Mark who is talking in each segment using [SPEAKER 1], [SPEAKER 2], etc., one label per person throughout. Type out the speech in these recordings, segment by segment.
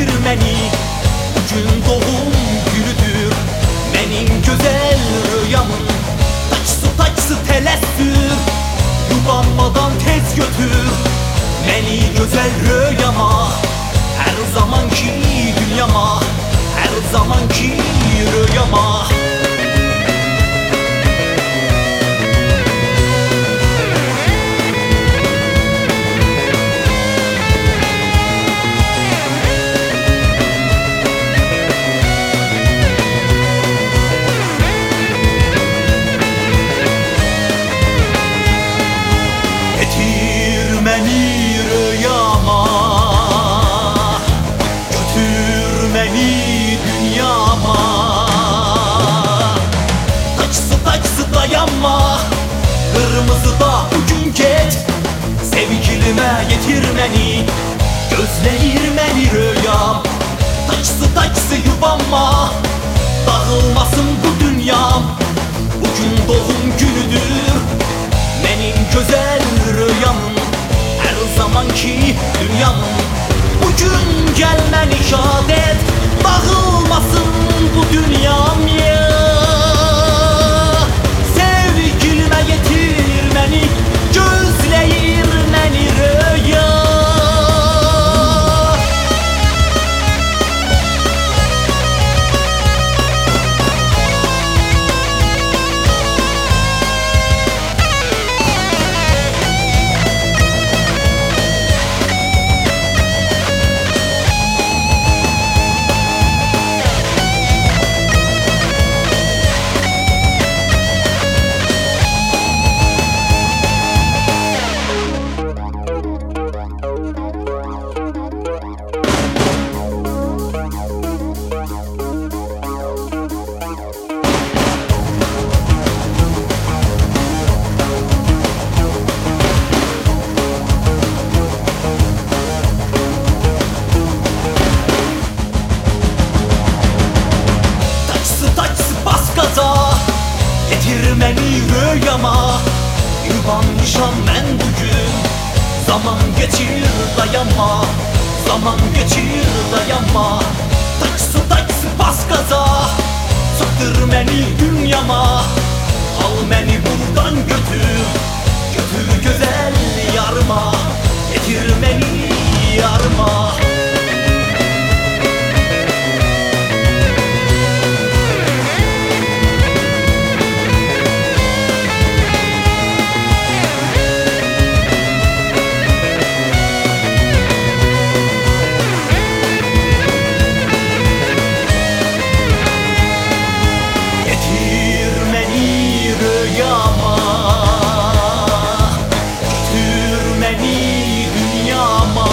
[SPEAKER 1] yetirmeni. Bugün doğum günüdür benim güzel rüyamın. Taçsı təlessür, yubanmadan tez götür beni güzel rüyama. Her zamanki dünyama, her zamanki rüyama. Getir beni rüyama, götür beni dünyama. Taçsı dayanma, kırmızı da bugün get. Sevgilime getir beni, gözleyir beni rüyam. Taçsı yubanma, dağılmasın bu dünyam. Bugün doğum günüdür benim güzel rüyamın, her zamanki dünyamın. Bugün gelmeni şad et, dağılmasın bu dünyam ya. Sevgilime getir beni, gözleyir beni rüya. Getir beni rüyama, yubanmışam ben bugün. Zaman geçir dayanma, zaman geçir dayanma. Taçsı bas gaza, sıktır beni dünyama. Al beni buradan götür, götür güzel yarıma. Getir beni yarıma. Rüyama, götür beni dünyama.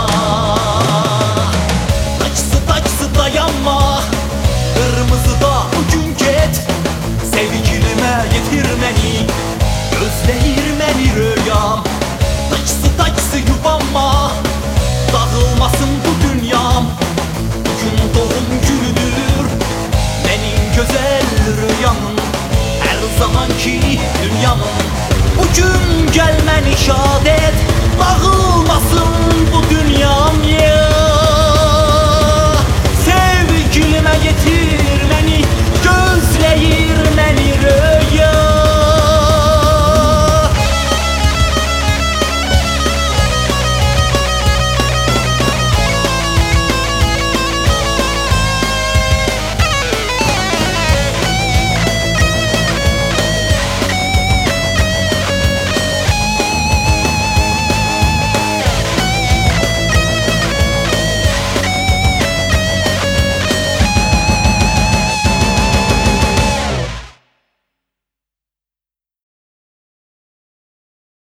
[SPEAKER 1] Taçsı dayanma, kırmızı da bugün get. Sevgilime getir beni, gözleyir beni rüyam. Taçsı yubanma, dağılmasın bu dünyam. Bugün doğum günüdür benim güzel rüyamın, her zamanki dünyamın. Bugün gelmeni şad et, dağılmasın bu dünya.